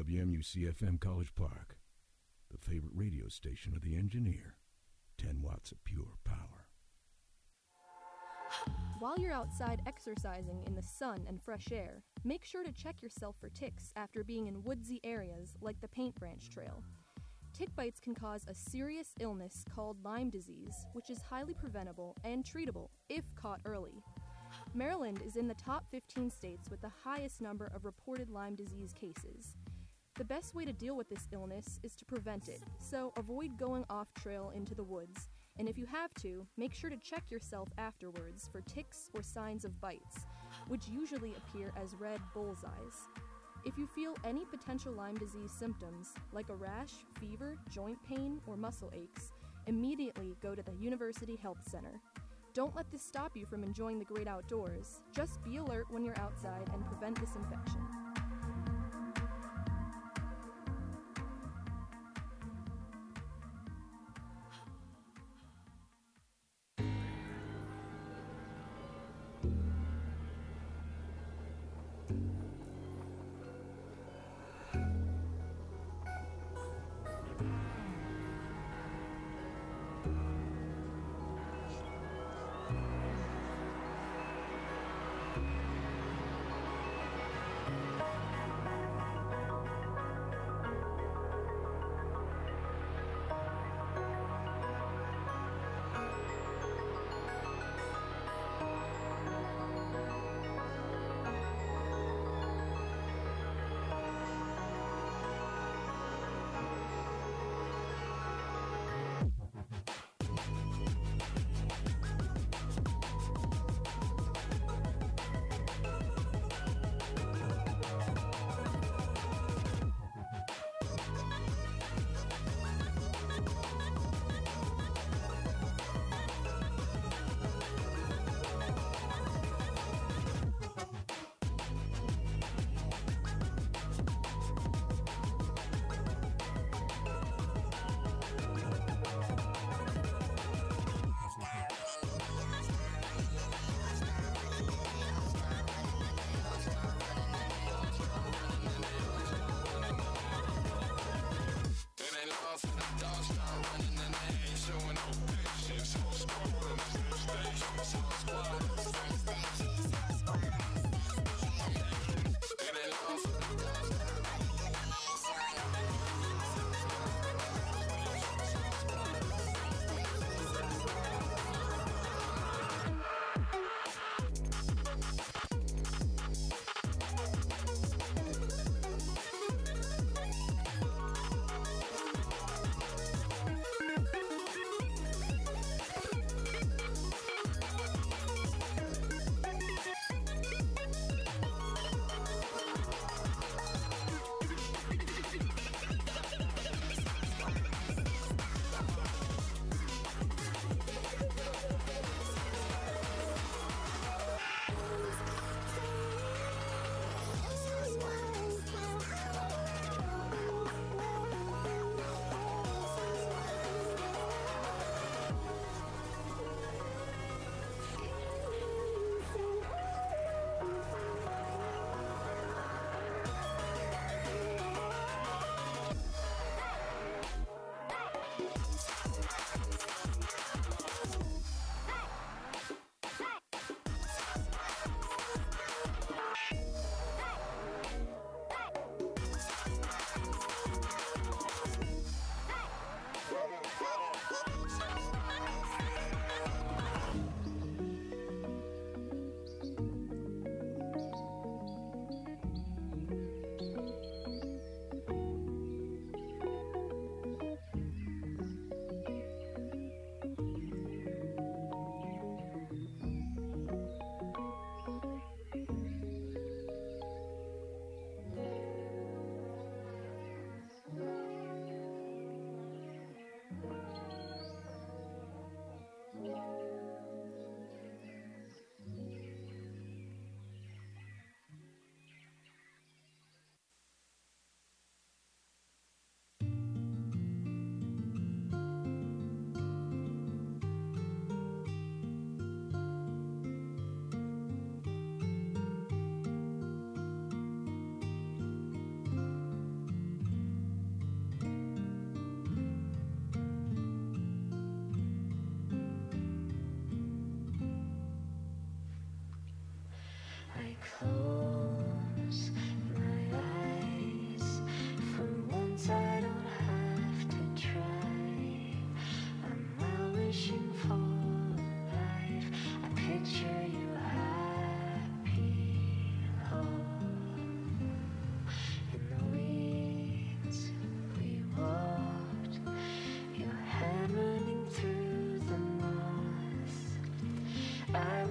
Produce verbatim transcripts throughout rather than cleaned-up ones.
W M U C F M College Park, the favorite radio station of the engineer. ten watts of pure power. While you're outside exercising in the sun and fresh air, make sure to check yourself for ticks after being in woodsy areas like the Paint Branch Trail. Tick bites can cause a serious illness called Lyme disease, which is highly preventable and treatable if caught early. Maryland is in the top fifteen states with the highest number of reported Lyme disease cases. The best way to deal with this illness is to prevent it, so avoid going off trail into the woods, and if you have to, make sure to check yourself afterwards for ticks or signs of bites, which usually appear as red bullseyes. If you feel any potential Lyme disease symptoms, like a rash, fever, joint pain, or muscle aches, immediately go to the University Health Center. Don't let this stop you from enjoying the great outdoors. Just be alert when you're outside and prevent this infection.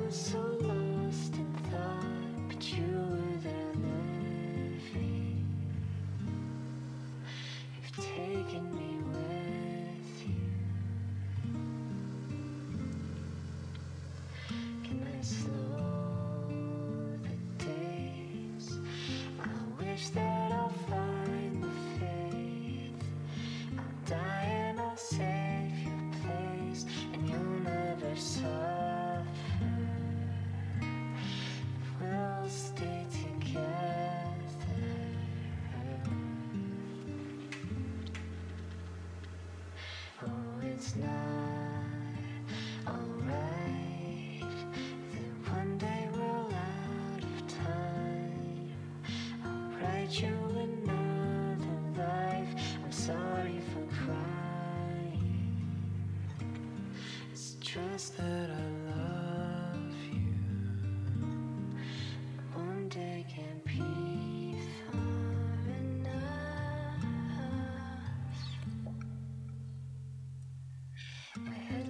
was so lost in thought, but you were there living. You've taken me with you. Can I slow the days? I wish that I'll find the faith. I'll die and I'll save your place, and you'll never suffer. We'll stay together. Oh, it's not alright that one day we're out of time. I'll write you another life. I'm sorry for crying. It's just that I love you. One day can't be far enough. I had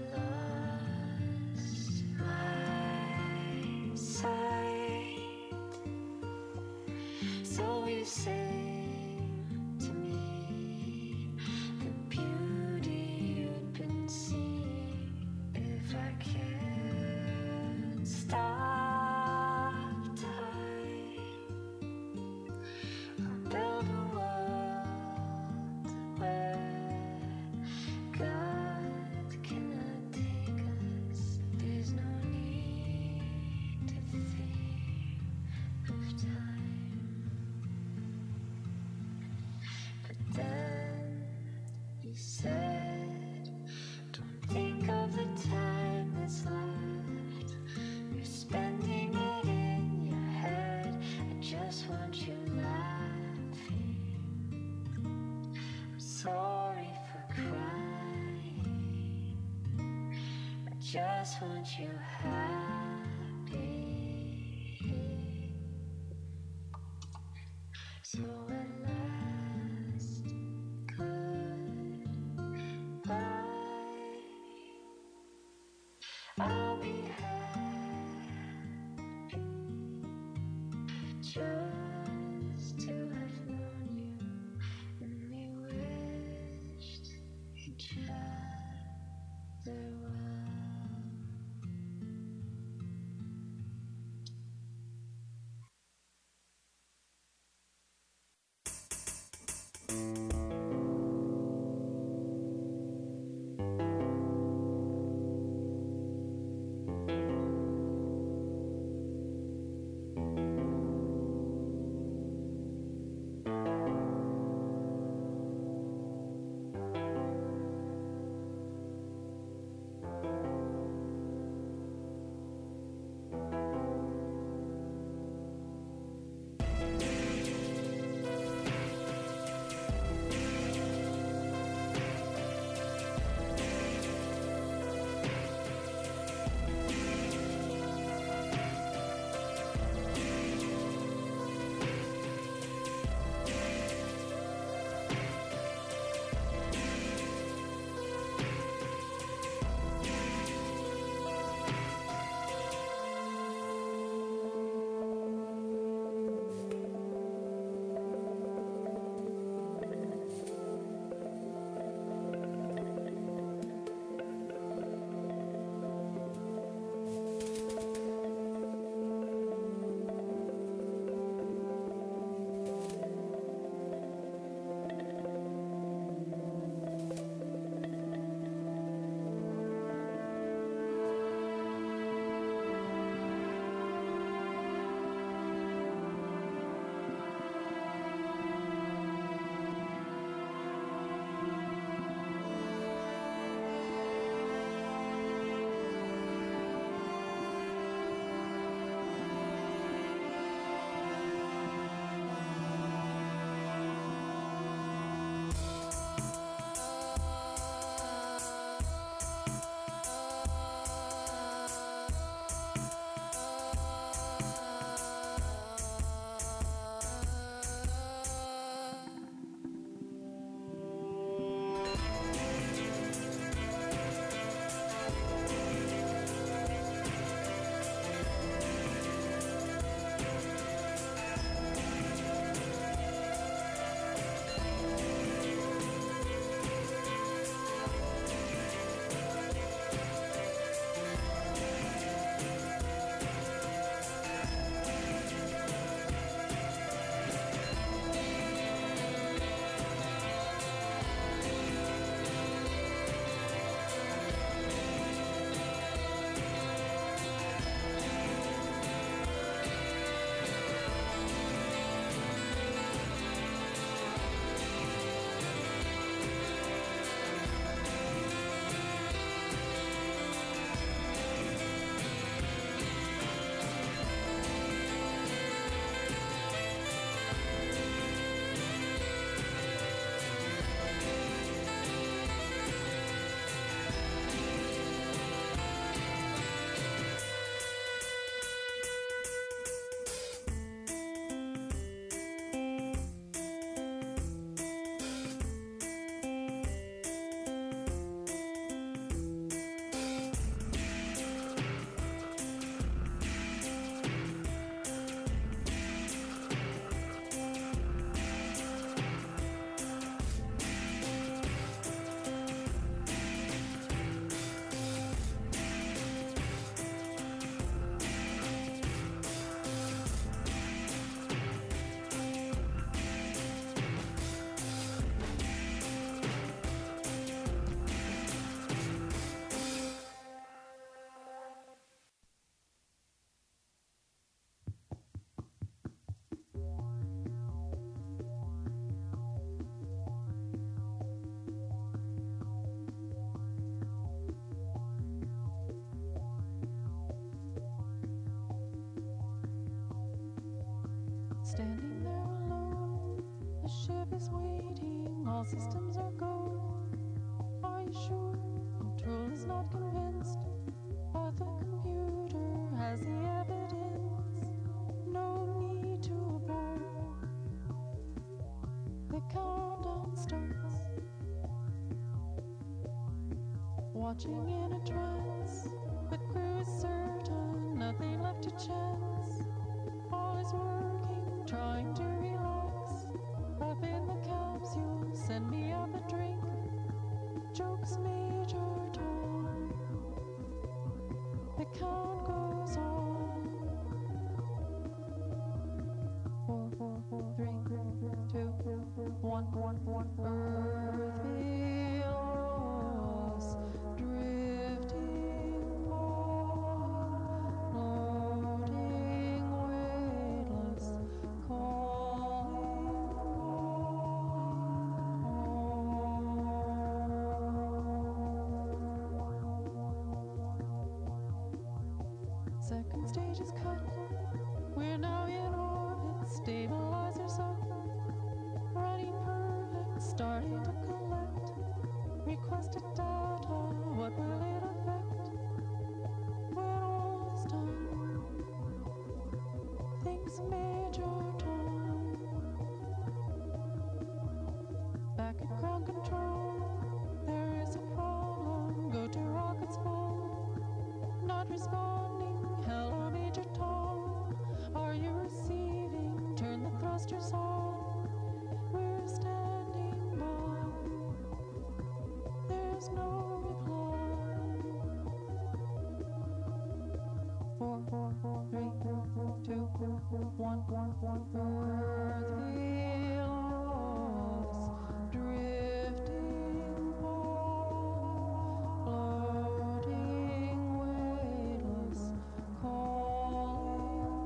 lost my sight, so you sang to me the beauty you'd been seeing. If I can't stop time, I'll build a world where God cannot take us. There's no need to think of time. But then you said, don't think of the time that's left. You're spending it in your head. I just want you laughing. I'm sorry for crying. I just want you happy. So at last, goodbye. I'll be happy just to have known you, and we wished each other well. Standing there alone, the ship is waiting, all systems are go. Are you sure? Control is not convinced, but the computer has the evidence. No need to abort. The countdown starts. Watching in a trance, the crew is certain, nothing left to chance. All is working, trying to relax. Up in the capsule, send me up a drink. Jokes Major Tom. The count goes on. Four, four, four, three, two, one, one, one. Earth below, drifting on, floating weightless, calling, calling. Second stage is cut. We're now in orbit. Stabilizers up. Running perfect. Starting to collect. Requested data. What will it affect? When all is done, thinks Major Tom. Back at ground control, there is a problem. Go to rockets full. Not responding. Hello, Major Tom. Are you receiving? Turn the thrusters on. We're standing by. There's no reply. Four, four, four, three, two, one, one, one. Earth below us, drifting on, floating weightless, calling,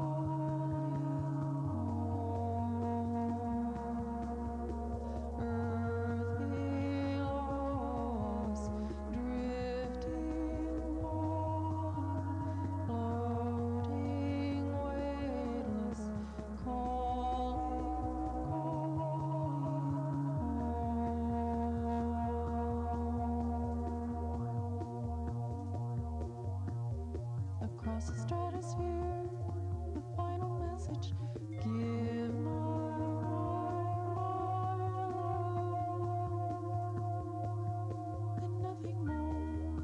calling. Earth below us, drifting on, floating weightless, calling, calling. Across the stratosphere, the final message. Give my all and nothing more.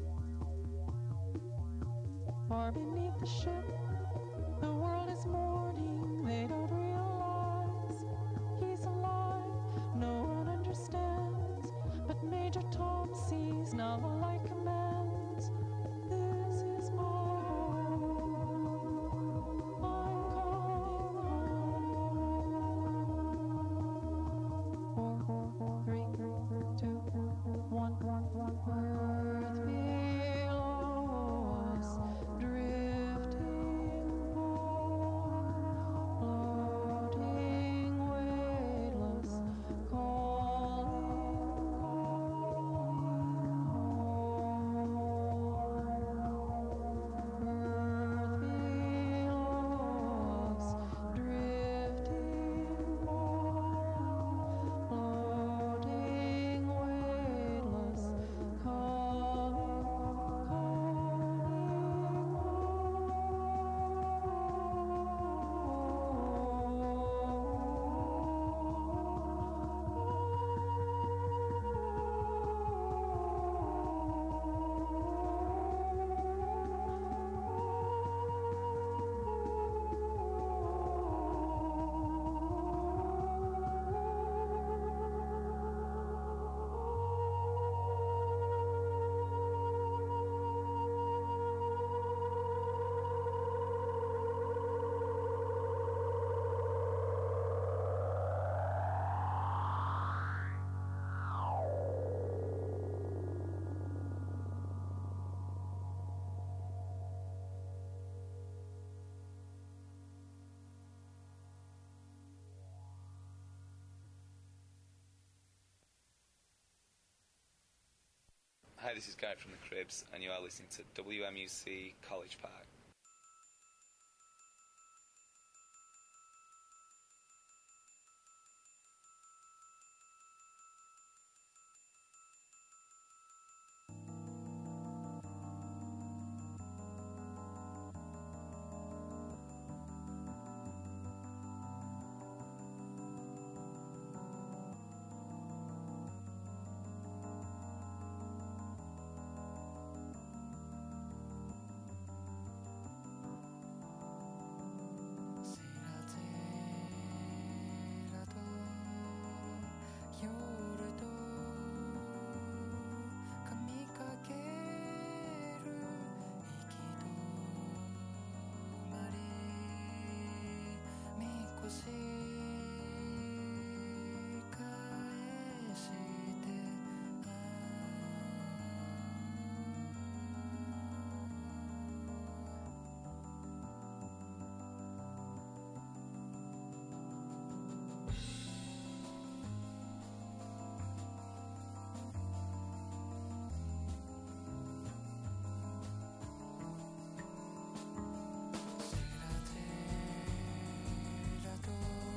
Far beneath the ship, the world is mourning. They don't realize he's alive. No one understands, but Major Tom sees. Now the light commands. This is my home. I'm coming home. Four, four, four, three, two, one, one, one. Earth below us, drifting on, floating weightless, calling, calling. Earth below us, drifting on, floating weightless, calling, Hi, this is Guy from the Cribs, and you are listening to W M U C College Park. Segratela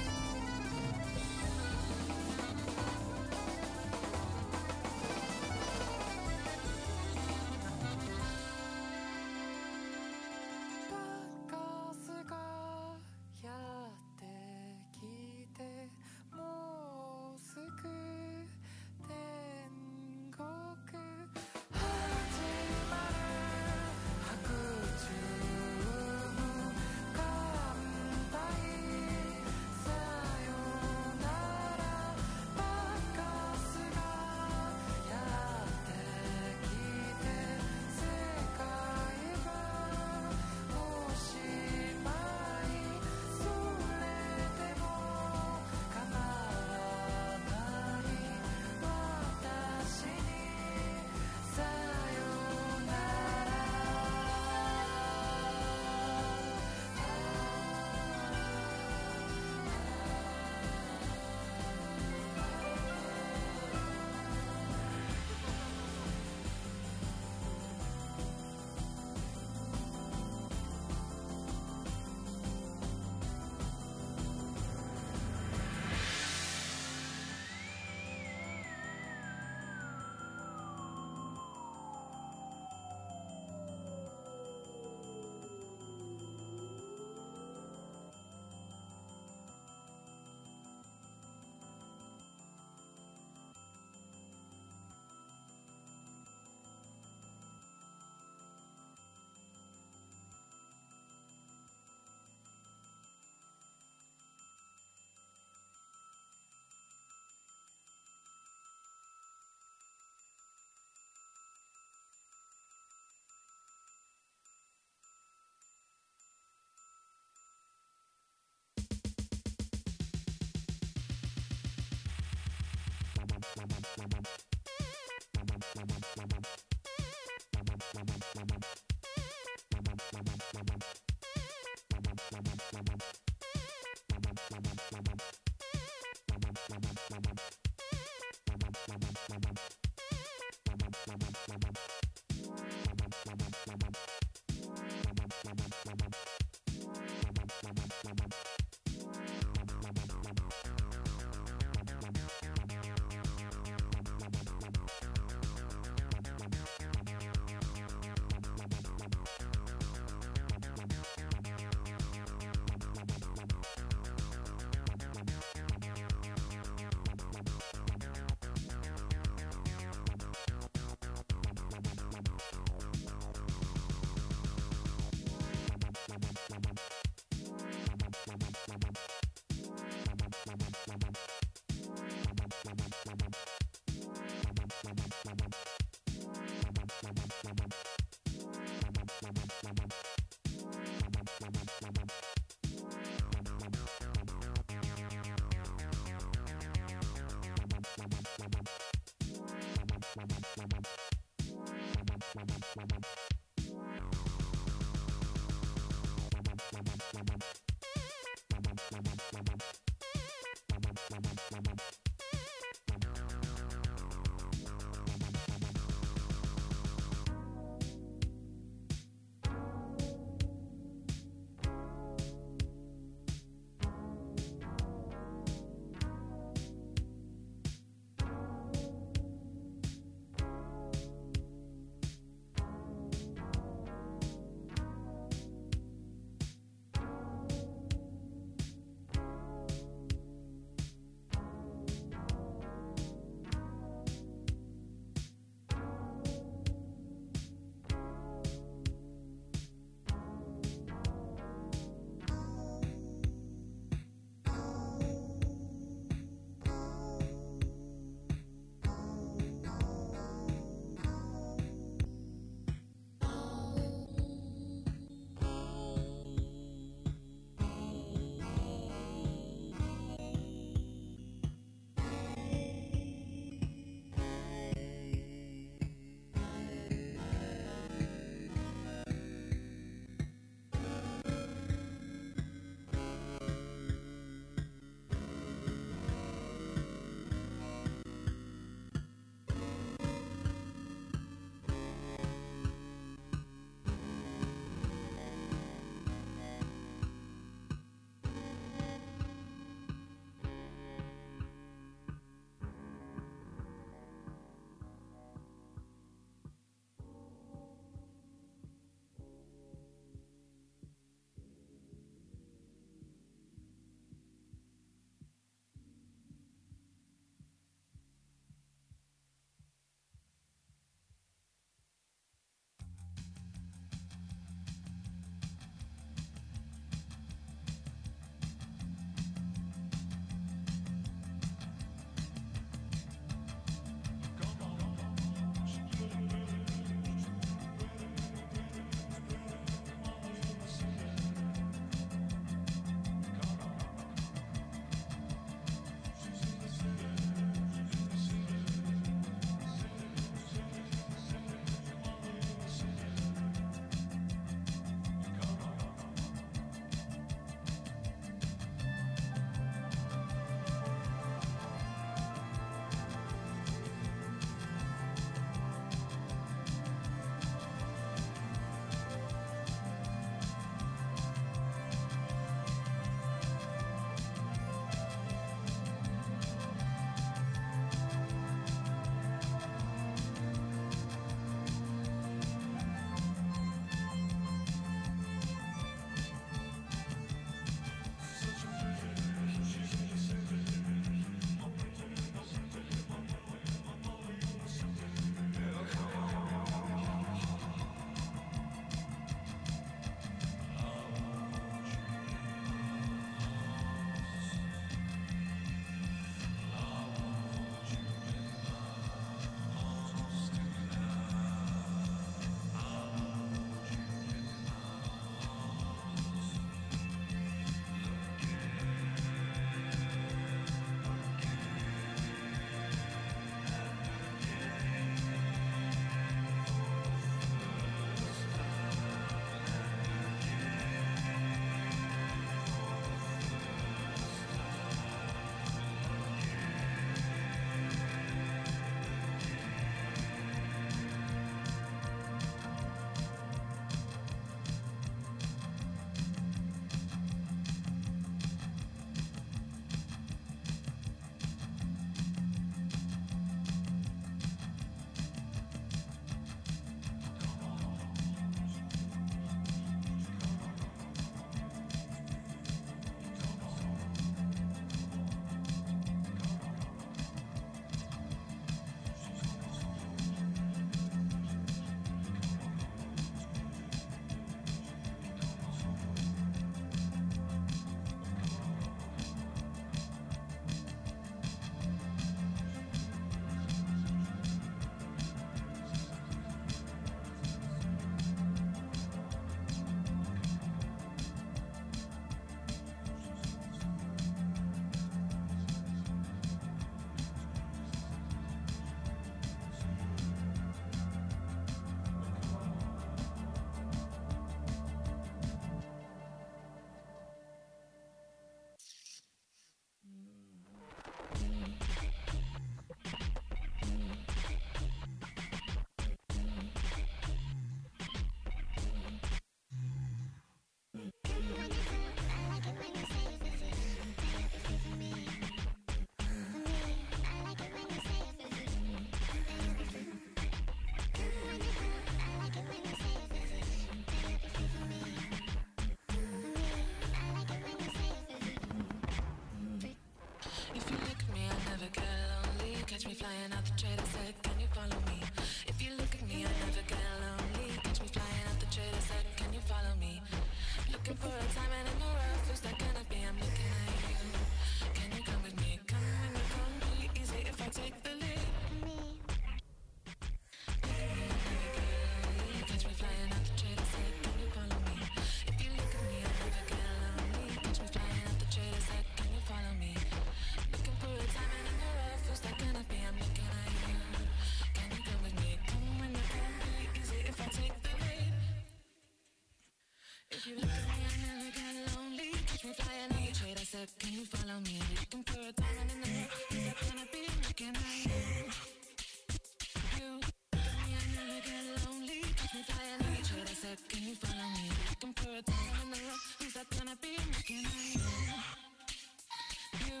follow me? Looking for a diamond in the rough. Is that gonna be looking at you? You look at me and you look at lonely. Catch me flying on the trade. I said, can you follow me? Looking for a diamond in the rough. Who's that gonna be looking at you? You.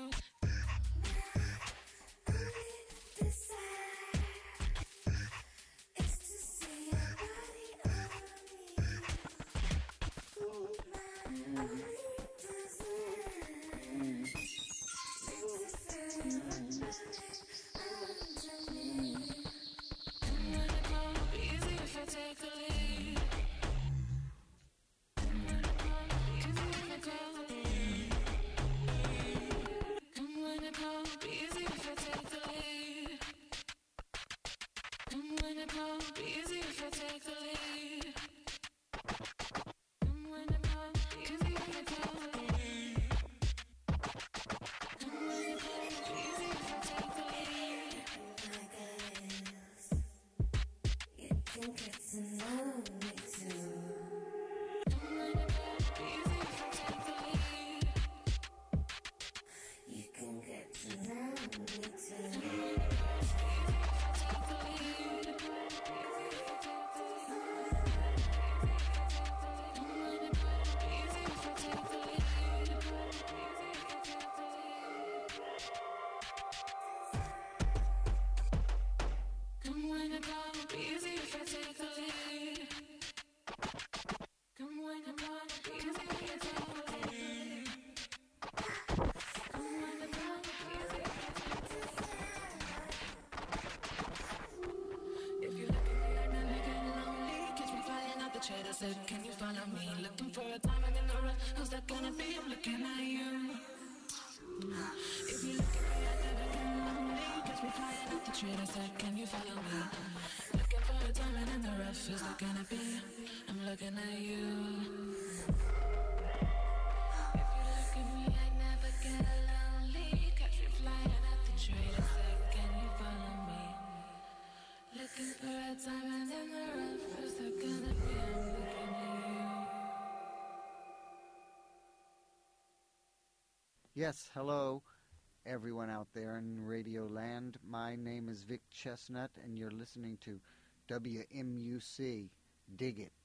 I said, can you follow me? Looking for a diamond in the rough. Who's that gonna be? I'm looking at you. If you look at me, I never get lonely. Catch me flying off the trade. I said, can you follow me? Looking for a diamond in the rough. Who's that gonna be? I'm looking at you. If you look at me, I never get lonely. Catch me flying off the trade. I said, can you follow me? Looking for a diamond in the rough. Who's that gonna be? I'm looking at you. Yes, hello, everyone out there in Radio Land. My name is Vic Chestnut, and you're listening to W M U C. Dig it.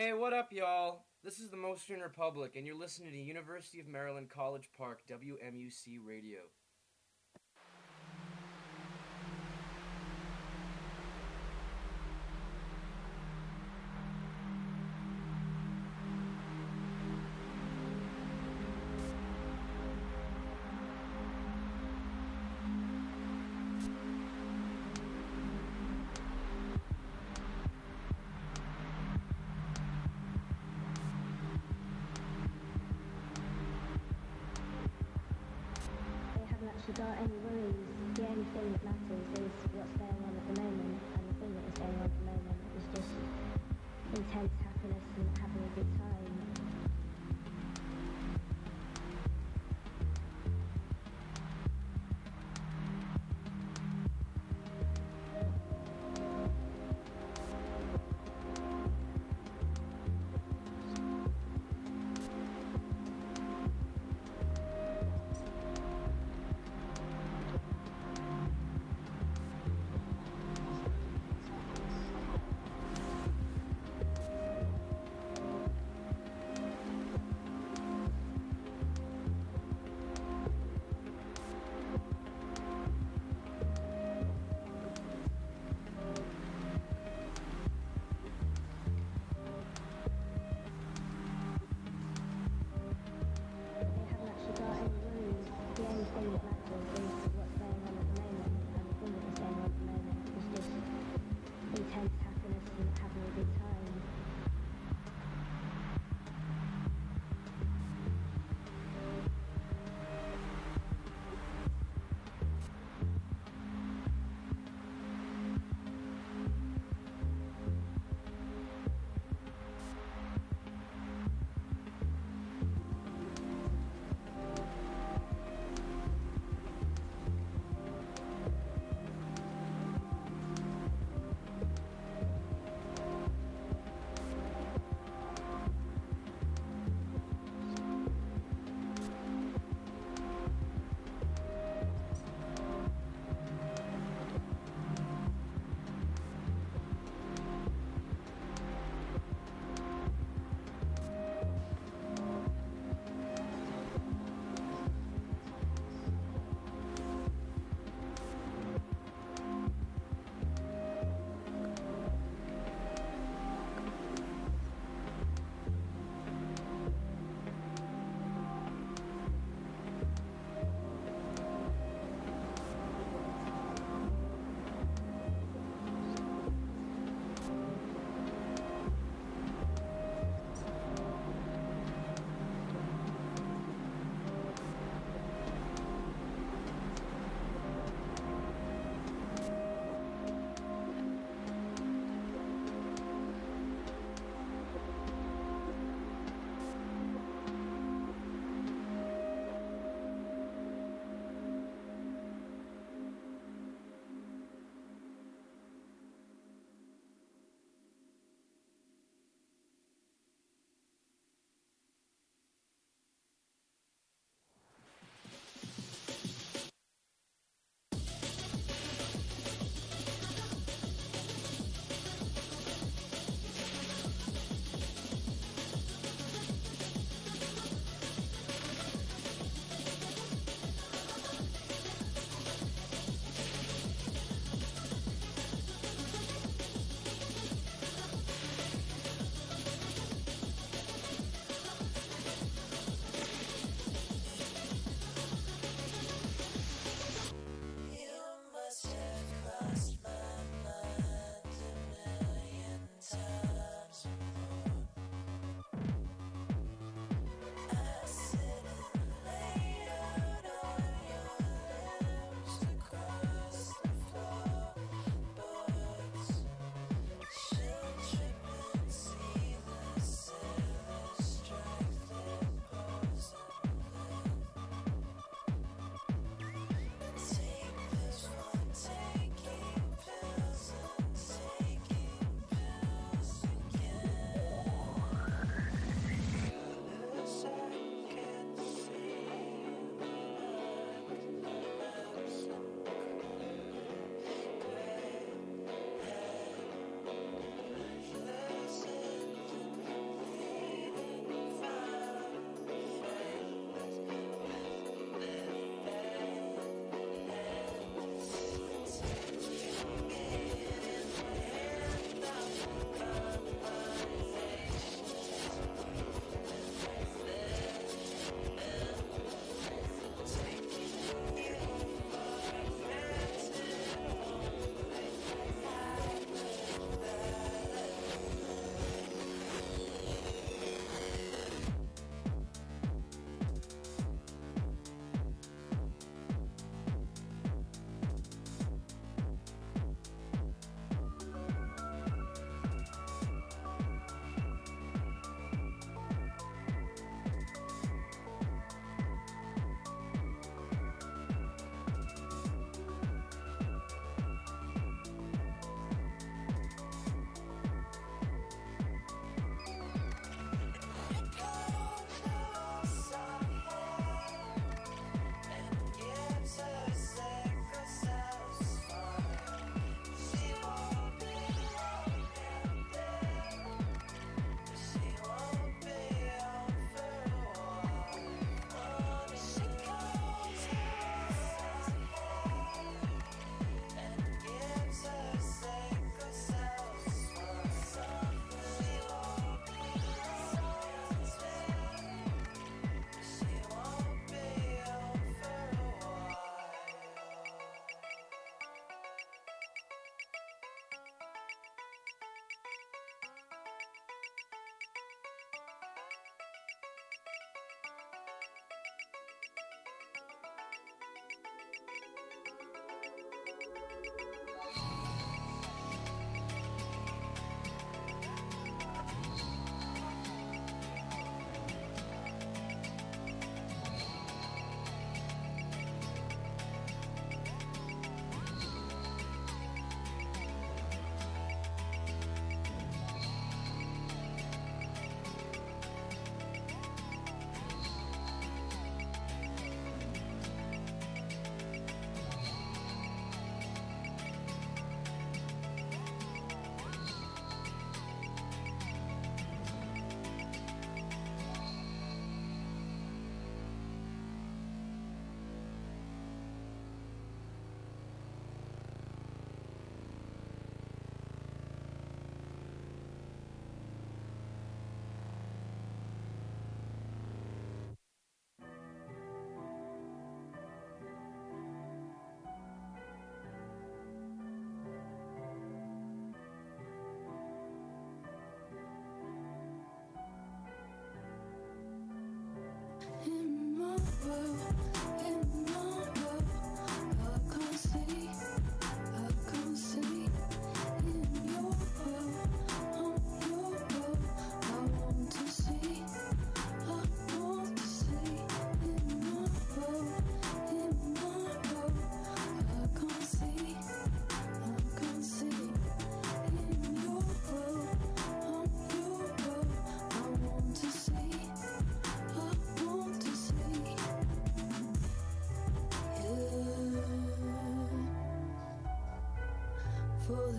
Hey, what up, y'all? This is the Mostyn Republic, and you're listening to University of Maryland College Park W M U C Radio. Actually got any worries. The only thing that matters is what's going on at the moment, and the thing that is going on at the moment is just intense happiness and having a good time.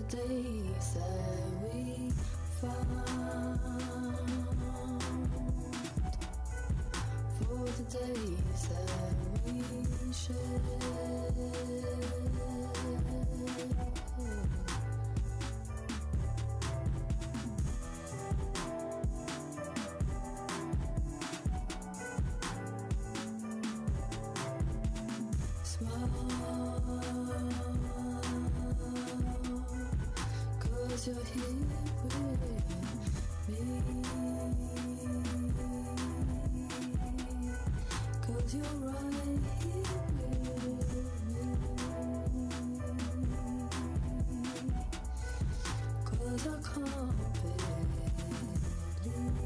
days that we found, for the days that we shared. Cause you're here with me, cause you're right here with me, cause I can't believe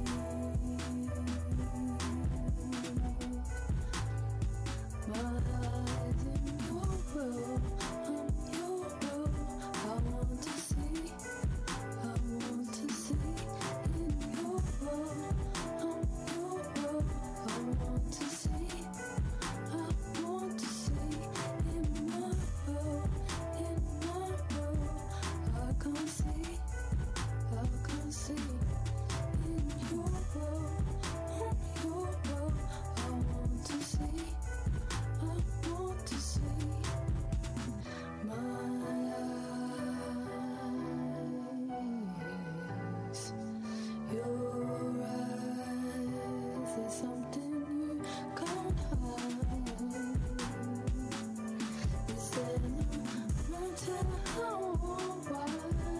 my eyes in your world, I'm your world, I want to see, I want to see in your world, I'm your world, I want to see, I want to see in my world, in my world, I can see, I can see in your world, I'm your world, I want to see, I want to see my eyes, your eyes, there's something you can't hide. Is there no mountain high